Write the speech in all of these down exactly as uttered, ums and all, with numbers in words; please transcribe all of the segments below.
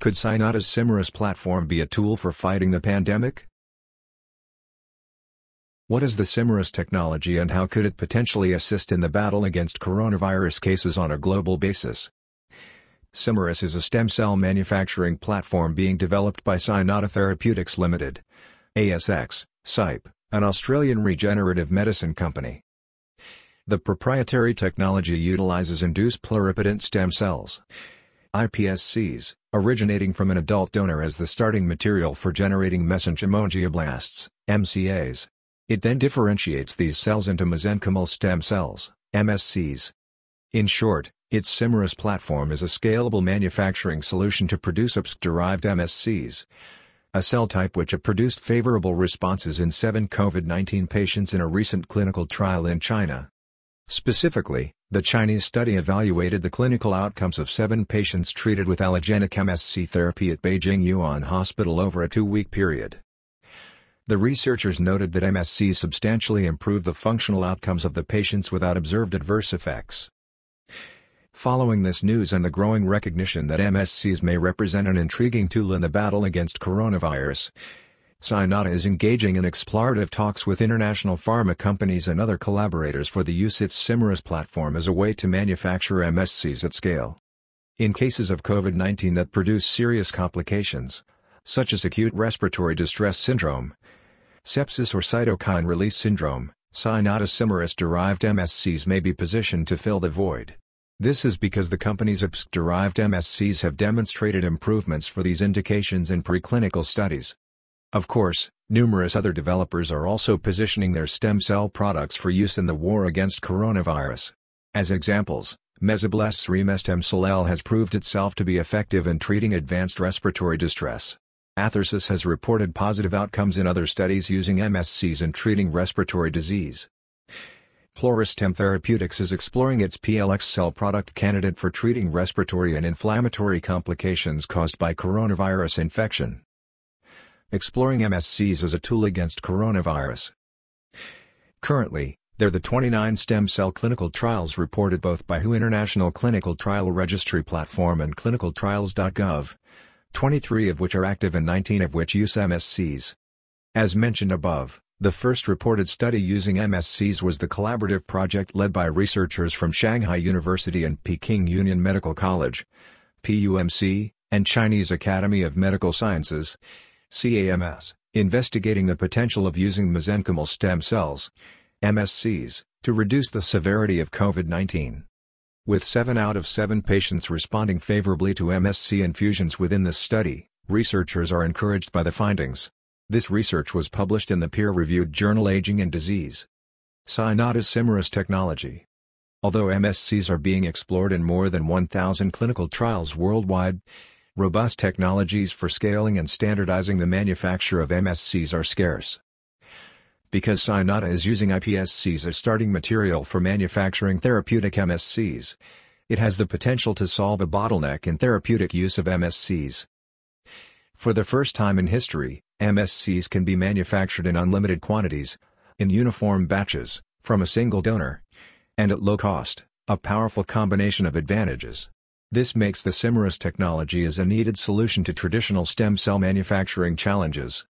Could Cynata's Cimerus platform be a tool for fighting the pandemic? What is the Cimerus technology and how could it potentially assist in the battle against coronavirus cases on a global basis? Cimerus is a stem cell manufacturing platform being developed by Cynata Therapeutics Limited, A S X, C Y P, an Australian regenerative medicine company. The proprietary technology utilizes induced pluripotent stem cells, I P S Cs, originating from an adult donor as the starting material for generating mesenchymal angioblasts, M C As. It then differentiates these cells into mesenchymal stem cells, M S Cs. In short, its Cimerus platform is a scalable manufacturing solution to produce I P S C-derived M S Cs, a cell type which have produced favorable responses in seven COVID nineteen patients in a recent clinical trial in China. Specifically, the Chinese study evaluated the clinical outcomes of seven patients treated with allogenic M S C therapy at Beijing Yuan Hospital over a two-week period. The researchers noted that M S Cs substantially improved the functional outcomes of the patients without observed adverse effects. Following this news and the growing recognition that M S Cs may represent an intriguing tool in the battle against coronavirus, Cynata is engaging in explorative talks with international pharma companies and other collaborators for the use of its Cimerus platform as a way to manufacture M S Cs at scale. In cases of COVID nineteen that produce serious complications, such as acute respiratory distress syndrome, sepsis or cytokine release syndrome, Cynata Cimerus-derived M S Cs may be positioned to fill the void. This is because the company's I P S C-derived M S Cs have demonstrated improvements for these indications in preclinical studies. Of course, numerous other developers are also positioning their stem cell products for use in the war against coronavirus. As examples, Mesoblast's remestemcel-L has proved itself to be effective in treating advanced respiratory distress. Athersys has reported positive outcomes in other studies using M S Cs in treating respiratory disease. Floristem Therapeutics is exploring its P L X cell product candidate for treating respiratory and inflammatory complications caused by coronavirus infection. Exploring M S Cs as a tool against coronavirus. Currently, there are the twenty-nine stem cell clinical trials reported both by W H O International Clinical Trial Registry Platform and clinical trials dot gov, twenty-three of which are active and nineteen of which use M S Cs. As mentioned above, the first reported study using M S Cs was the collaborative project led by researchers from Shanghai University and Peking Union Medical College, P U M C, and Chinese Academy of Medical Sciences, C A M S, investigating the potential of using mesenchymal stem cells, M S Cs, to reduce the severity of COVID nineteen. With seven out of seven patients responding favorably to M S C infusions within this study, researchers are encouraged by the findings. This research was published in the peer-reviewed journal Aging and Disease. Cynata's Cimerus technology. Although M S Cs are being explored in more than one thousand clinical trials worldwide, robust technologies for scaling and standardizing the manufacture of M S Cs are scarce. Because Cynata is using I P S Cs as starting material for manufacturing therapeutic M S Cs, it has the potential to solve a bottleneck in therapeutic use of M S Cs. For the first time in history, M S Cs can be manufactured in unlimited quantities, in uniform batches, from a single donor, and at low cost, a powerful combination of advantages. This makes the Cimerus technology as a needed solution to traditional stem cell manufacturing challenges.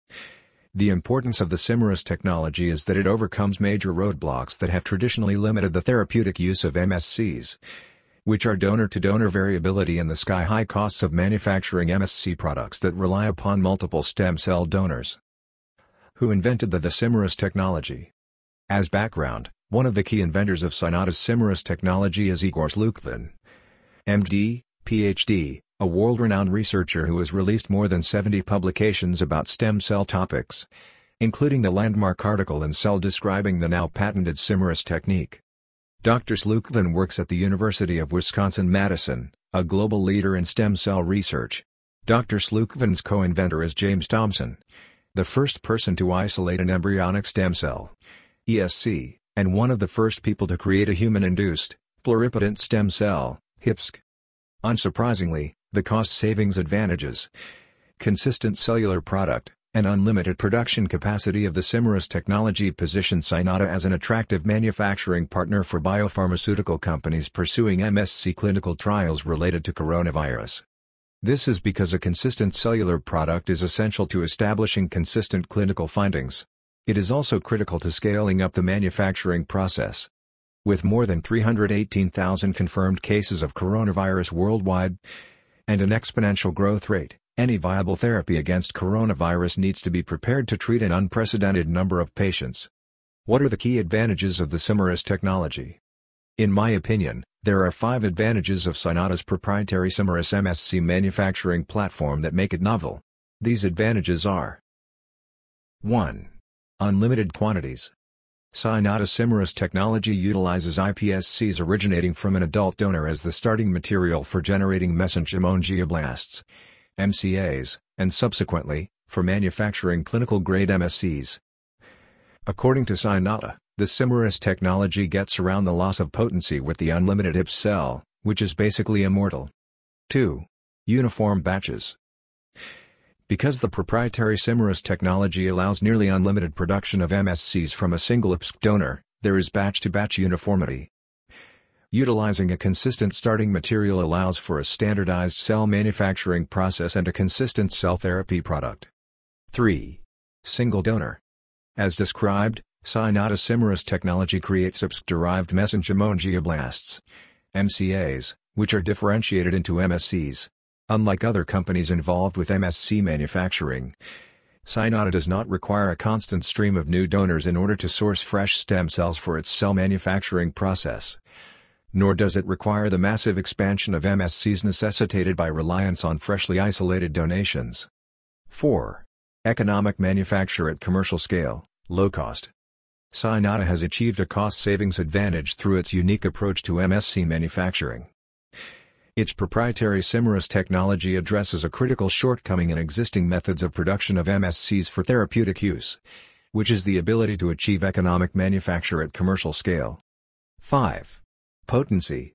The importance of the Cimerus technology is that it overcomes major roadblocks that have traditionally limited the therapeutic use of M S Cs, which are donor-to-donor variability and the sky-high costs of manufacturing M S C products that rely upon multiple stem cell donors. Who invented the, the Cimerus technology? As background, one of the key inventors of Cynata's Cimerus technology is Igor Slukvin, M D, P H D, a world-renowned researcher who has released more than seventy publications about stem cell topics, including the landmark article in Cell describing the now patented Cimerus technique. Doctor Slukvin works at the University of Wisconsin-Madison, a global leader in stem cell research. Doctor Slukvin's co-inventor is James Thomson, the first person to isolate an embryonic stem cell, E S C, and one of the first people to create a human-induced, pluripotent stem cell, H I P S C. Unsurprisingly, the cost savings advantages, consistent cellular product, and unlimited production capacity of the Cimerus technology position Cynata as an attractive manufacturing partner for biopharmaceutical companies pursuing M S C clinical trials related to coronavirus. This is because a consistent cellular product is essential to establishing consistent clinical findings. It is also critical to scaling up the manufacturing process. With more than three hundred eighteen thousand confirmed cases of coronavirus worldwide, and an exponential growth rate, any viable therapy against coronavirus needs to be prepared to treat an unprecedented number of patients. What are the key advantages of the Symorus technology? In my opinion, there are five advantages of Cynata's proprietary Symorus M S C manufacturing platform that make it novel. These advantages are: one. Unlimited quantities. Cynata Symorus technology utilizes iPSCs originating from an adult donor as the starting material for generating mesenchymal angioblasts, M C As, and subsequently, for manufacturing clinical-grade M S Cs. According to Cynata, the Symorus technology gets around the loss of potency with the unlimited I P S cell, which is basically immortal. two. Uniform batches. Because the proprietary Symorus technology allows nearly unlimited production of M S Cs from a single I P S C donor, there is batch-to-batch uniformity. Utilizing a consistent starting material allows for a standardized cell manufacturing process and a consistent cell therapy product. three. Single donor. As described, Cynata Symorus technology creates I P S C-derived mesenchymal angioblasts, M C As, which are differentiated into M S Cs. Unlike other companies involved with M S C manufacturing, Cynata does not require a constant stream of new donors in order to source fresh stem cells for its cell manufacturing process. Nor does it require the massive expansion of M S Cs necessitated by reliance on freshly isolated donations. four. Economic manufacture at commercial scale, low cost. Cynata has achieved a cost savings advantage through its unique approach to M S C manufacturing. Its proprietary Symorus technology addresses a critical shortcoming in existing methods of production of M S Cs for therapeutic use, which is the ability to achieve economic manufacture at commercial scale. five. Potency.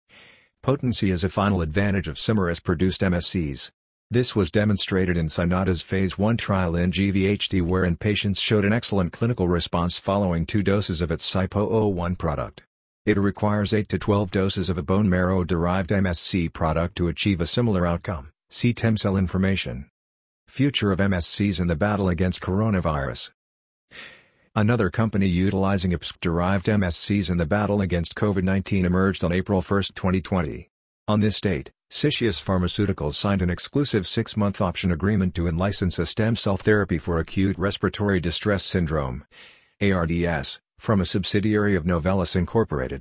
Potency is a final advantage of Symorus-produced M S Cs. This was demonstrated in Cynata's phase one trial in G V H D, wherein patients showed an excellent clinical response following two doses of its C Y P zero zero one product. It requires eight to twelve doses of a bone marrow-derived M S C product to achieve a similar outcome. See TEMCELL information. Future of M S Cs in the battle against coronavirus. Another company utilizing I P S C-derived M S Cs in the battle against COVID nineteen emerged on April first, twenty twenty. On this date, Sytius Pharmaceuticals signed an exclusive six-month option agreement to in-license a stem cell therapy for acute respiratory distress syndrome, A R D S, from a subsidiary of Novellus Incorporated.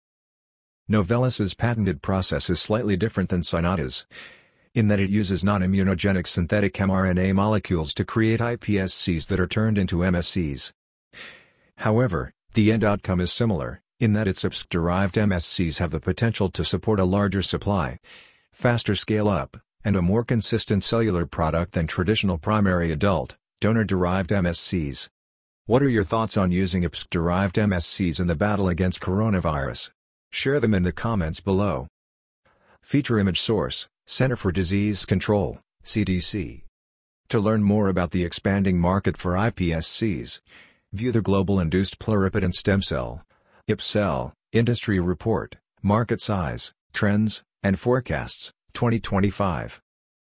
Novellus's patented process is slightly different than Cynata's, in that it uses non-immunogenic synthetic mRNA molecules to create iPSCs that are turned into M S Cs. However, the end outcome is similar, in that its I P S C-derived M S Cs have the potential to support a larger supply, faster scale-up, and a more consistent cellular product than traditional primary adult, donor-derived M S Cs. What are your thoughts on using I P S C-derived M S Cs in the battle against coronavirus? Share them in the comments below. Feature image source, Center for Disease Control, C D C. To learn more about the expanding market for iPSCs, view the Global Induced Pluripotent Stem Cell, I P S C, Industry Report, Market Size, Trends, and Forecasts, twenty twenty-five.